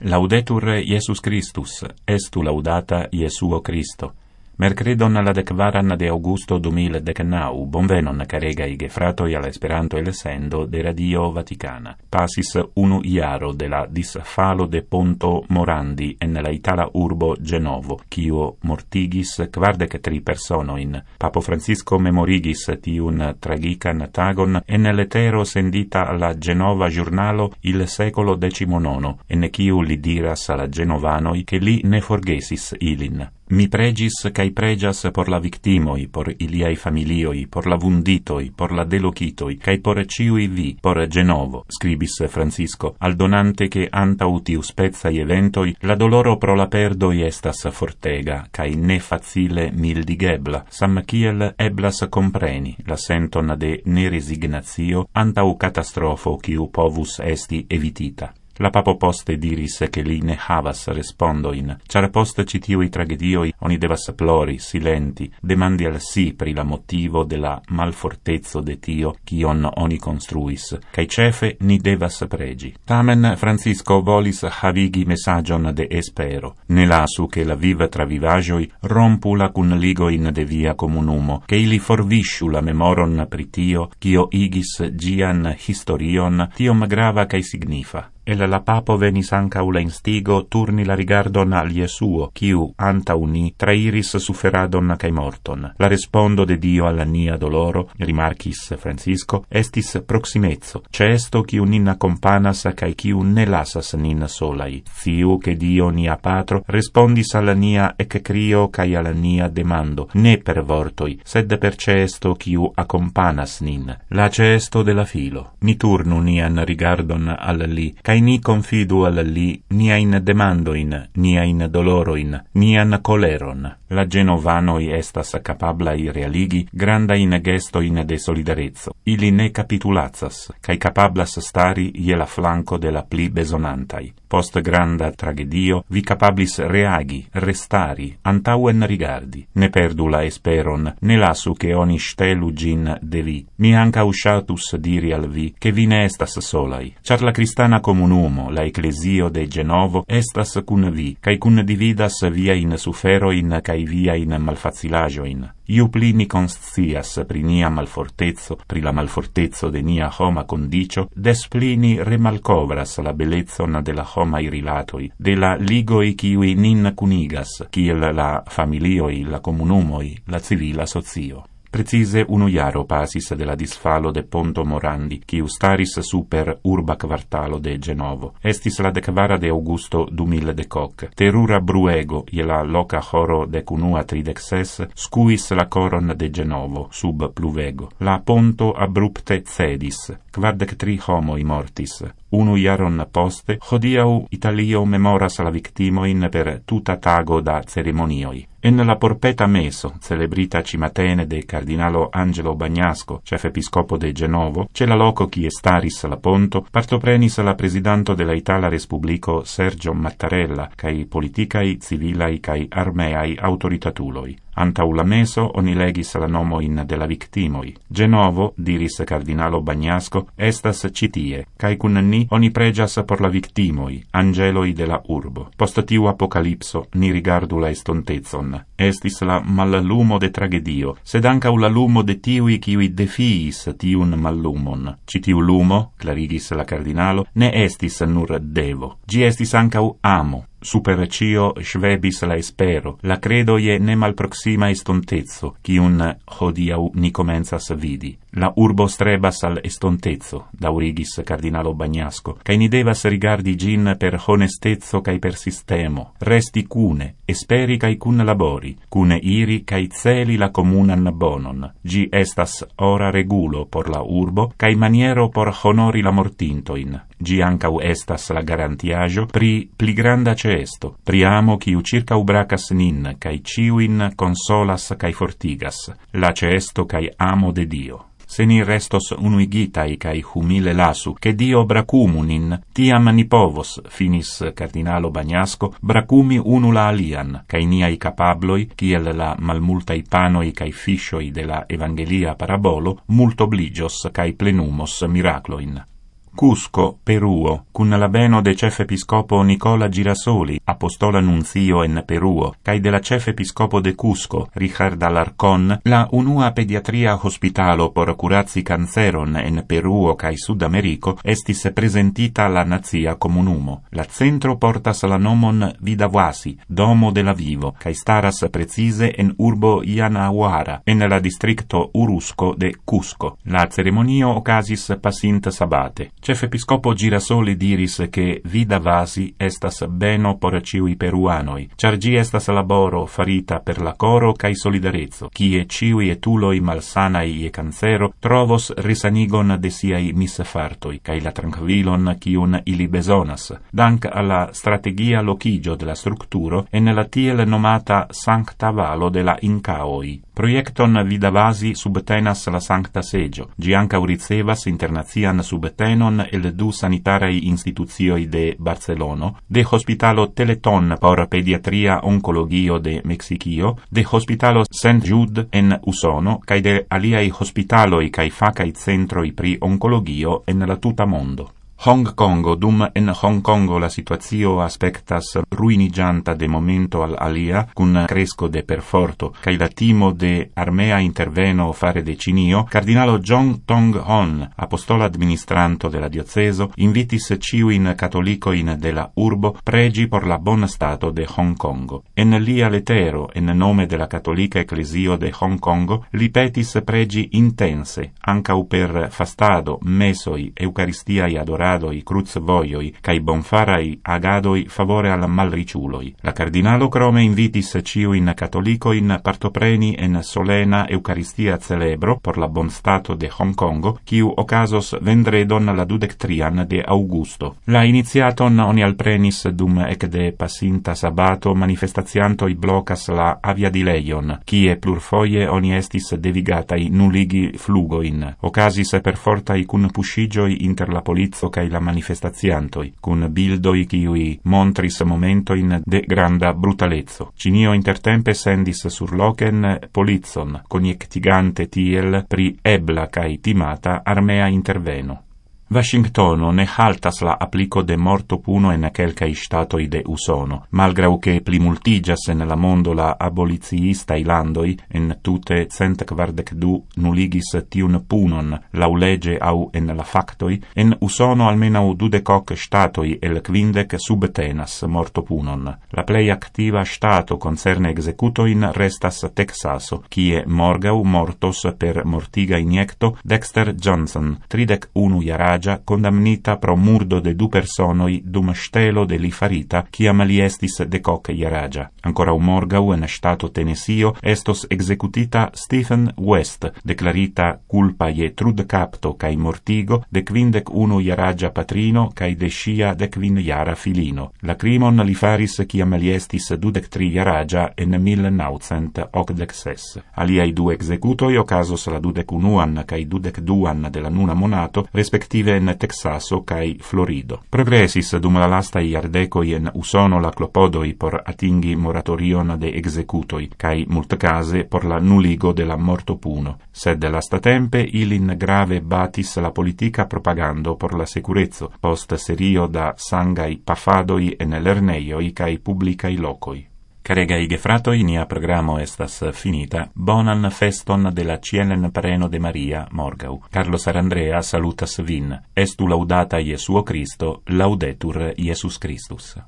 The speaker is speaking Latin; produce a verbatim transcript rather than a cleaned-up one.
Laudetur Iesus Christus, estu laudata Iesuo Christo. Mercredon la decvaran de Augusto du mil decnau, bonvenon caregai gefratoi al Esperanto elesendo de Radio Vaticana. Pasis unu iaro de la disfalo de Ponto Morandi en la itala urbo Genovo, quio mortigis quardec tri personoin. Papo Francisco memorigis tiun tragican tagon en letero sendita alla Genova Giornalo il secolo decimonono, en quiu li diras alla Genovanoi che li ne forgesis ilin. Mi pregis cae pregias por la victimoi, por iliai familioi, por la vunditoi, por la delocitoi, cae por ciui vi, por Genovo, scribis Francisco, aldonante che antau tiu spezai eventoi, la doloro pro la perdoi estas fortega, cae ne facile mildigebla, sam kiel eblas compreni la senton de neresignatio antau catastrofo quiu povus esti evitita. La papo poste diris che li ne havas respondoin, char post citiui tragedioi oni devas plori, silenti, demandi al si pri la motivo de la malfortezzo de tio cion oni construis, cae cefe ni devas pregi. Tamen Francisco volis havigi messagion de espero, ne lasu che la viva travivagioi rompula cun ligoin de via comunumo, che ili forvisciu la memoron pri tio, cio igis gian historion, tiom grava cae signifa. El la papo venis ancau la instigo turni la rigardon al Iesuo, quiu antau ni trairis suferadon cae morton. La respondo de Dio alla nia doloro, rimarcis Francisco, estis proximezzo, cesto quiu nin accompanas cae quiu ne lasas nin solai. Ciu che Dio nia patro respondis alla nia ec crio cae alla nia demando, ne per vortoi, sed per cesto quiu accompanas nin. La cesto de la filo. Ni turnu nian rigardon al li, cae ni confidu al li niain demandoin, niain doloroin, nian coleron. La Genovanoi estas capablai realigi grandain gestoin de solidarezzo. Ili ne capitulatsas, cae capablas stari ie la flanco de la pli besonantai. Post granda tragedio vi capablis reagi, restari, antauen rigardi. Ne perdu la esperon, ne lasu che oni stelu gin de vi. Mi anca usciatus diri al vi, che vi ne estas solai. Char la cristana comunumo, la ecclesio de Genovo, estas cun vi, cae cun dividas via in suferoin cae via in malfacilagioin. Iu pli ni conscias pri nia malfortezzo, pri la malfortezzo de nia homa condicio, des pli ni remalcovras la belezzon de la homai rilatoi, de la ligoi kiui nin cunigas, kiel la familioi, la comunumoi, la civila socio. Precise unu iaro pasis de la disfalo de Ponto Morandi, quiu staris super urba quartalo de Genovo. Estis la decvara de Augusto du mil decoc. Terura bruego, ie la loca horo decunua tridexes, scuis la coron de Genovo, sub pluvego. La ponto abrupte cedis, quardec tri homoi mortis. Unu iaron poste, hodiau Italio memoras la victimoin per tuta tago da ceremonioi. En la porpeta meso, celebrita cimatene de Cardinalo Angelo Bagnasco, chef episcopo de Genovo, ce la loco qui estaris la ponto, partoprenis la presidanto de la Itala Respublico Sergio Mattarella, cae politicai, civilai, cae armeai autoritatuloi. Antau la meso oni legis la nomoin de la victimoi. Genovo, diris Cardinalo Bagnasco, estas citie, cae cun ni oni pregias por la victimoi, angeloi de la urbo. Post tiu apocalipso, ni rigardu la estontezon. Estis la mallumo de tragedio, sed ancau la lumo de tiui kiui defiis tiun mallumon. Citiu lumo, clarigis la Cardinalo, ne estis nur devo. Gi estis ancau amo. Super cio svebis la espero, la credoie ne malproxima estontezzo, cium hodiau ni comenzas vidi. La urbo strebas al estontezzo, daurigis Cardinalo Bagnasco, cae ni devas rigardi gin per honestezzo cae per sistemo, resti cune, esperi cae cun labori, cune iri cae celi la comunan bonon. Gi estas ora regulo por la urbo, cae maniero por honori la mortintoin. Gi ancau estas la garantiajo pri pli granda cesto, pri amo quiu circa ubracas nin, cae ciuin consolas cae fortigas, la cesto cae amo de Dio. Se ni restos unuigitai cae humile lasu, che Dio bracumu-nin, tiam ni povos, finis Cardinalo Bagnasco, bracumi unu la alian, cae niai capabloi, kiel la malmultai panoi cae fiscioi de la Evangelia parabolo, multobligios cae plenumos miracloin. Cusco, Peruo, cun la beno de cef episcopo Nicola Girasoli, apostola nunzio en Peruo, cae de la cef episcopo de Cusco, Richard Alarcon, la unua pediatria hospitalo por curazi canceron en Peruo cae Sud Americo estis presentita la nazia comunumo. La centro portas la nomon Vidavasi, domo de la vivo, cae staras precise en urbo Yanahuara, en la districto Urusco de Cusco. La ceremonio ocasis pasint sabate. Cef episcopo Girasoli diris che Vidavasi estas beno por ciui peruanoi, char gi estas laboro farita per la coro cae solidarezo, kie ciui etuloi malsanai e cancero trovos risanigon de siai misfartoi, cae la tranquillon ciun ili besonas, dank alla strategia locigio de la structuro en la tiel nomata Sancta Valo de la Incaoi. Proiecton Vidavasi subtenas la Sancta Segio, gi ancau ricevas internazian subtenon el du sanitarai instituzioi de Barcelono, de Hospitalo Teleton por Pediatria Oncologio de Mexicio, de Hospitalo Saint Jude en Usono, cae de aliai hospitaloi cae facai centroi pri oncologio en la tuta mondo. Hong Kongo, dum en Hong Kongo la situazio aspectas ruinigianta de momento al alia, cun cresco de perforto, cae la timo de armea interveno fare de Cinio, cardinalo John Tong Hon, apostola administranto de la dioceso, invitis ciuin catolicoin de la urbo pregi por la bon stato de Hong Kongo. En lia letero, en nome de la catolica ecclesio de Hong Kongo, li petis pregi intense, ancau per fastado, mesoi, eucaristiai adorati, cruz voioi, cae bonfarai agadoi favore al malriciuloi. La cardinalo crome invitis ciuin catolicoin partopreni en solena eucaristia celebro por la bon stato de Hong Kongo, quiu ocasos vendredon la dudectrian de Augusto. La iniziaton oni alprenis dum ec de passinta sabato manifestatiantoi blocas la avia di Leion, kie plurfoie oni estis devigatai nulligi flugoin. Ocasis per fortai cun puscigioi inter la polizzo cae la manifestatiantoi, cun bildoi kiui montris momentoin de granda brutalezzo. Cinio intertempe sendis sur locen polizzon, coniectigante tiel pri ebla cae timata armea interveno. Washingtono ne haltas la applico de morto puno en quelcai statoi de Usono, malgrau che plimultigas en la mondo la aboliziistai landoi, en tute cent quardec du nuligis tiun punon, lau lege au en la factoi, en Usono almenau dudecoc statoi el quindec subtenas morto punon. La plei activa stato concerne executoin restas Texaso, kie morgau mortos per mortiga iniecto Dexter Johnson, tridec unu iaragia, condamnita pro murdo de du personoi dum stelo de li farita, ciam li estis de coc iaragia. Ancora un morgau en stato Tennessee estos executita Stephen West, declarita culpa je trud capto cae mortigo de quindec unu iaragia patrino cae de scia de quin iara filino. La crimon li faris ciam li estis dudec tri iaragia en mil naucent octdec ses. Aliai du executoi ocasos la dudec unuan cae dudec duan de la nuna monato, respektive en Texaso cae Florido. Progresis dum la lasta iardecoi en Usono la clopodoi por atingi moratorion de executoi, cae multcase por la nulligo de la morto puno. Sed lasta tempe ilin grave batis la politica propagando por la securezzo, post serio da sangai pafadoi en lerneioi cae publicai locoi. Caregai gefratoi, nia programo estas finita. Bonan feston de la cielen preno de Maria, morgau. Carlos Arandrea salutas vin. Estu laudata Iesuo Christo, laudetur Iesus Christus.